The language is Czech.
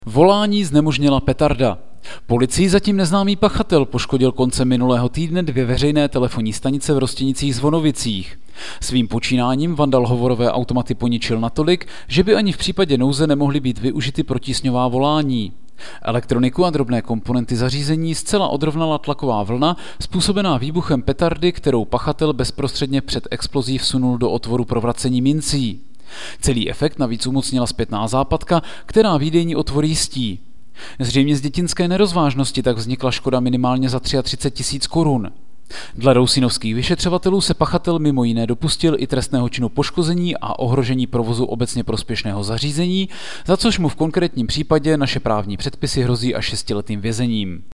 Volání znemožnila petarda. Policii zatím neznámý pachatel poškodil koncem minulého týdne 2 veřejné telefonní stanice v Rostěnicích-Zvonovicích. Svým počínáním vandal hovorové automaty poničil natolik, že by ani v případě nouze nemohly být využity protísňová volání. Elektroniku a drobné komponenty zařízení zcela odrovnala tlaková vlna způsobená výbuchem petardy, kterou pachatel bezprostředně před explozí vsunul do otvoru pro vracení mincí. Celý efekt navíc umocnila zpětná západka, která výdejní otvor jistí. Zřejmě z dětinské nerozvážnosti tak vznikla škoda minimálně za 33 000 korun. Dle rousinovských vyšetřovatelů se pachatel mimo jiné dopustil i trestného činu poškození a ohrožení provozu obecně prospěšného zařízení, za což mu v konkrétním případě naše právní předpisy hrozí až 6letým vězením.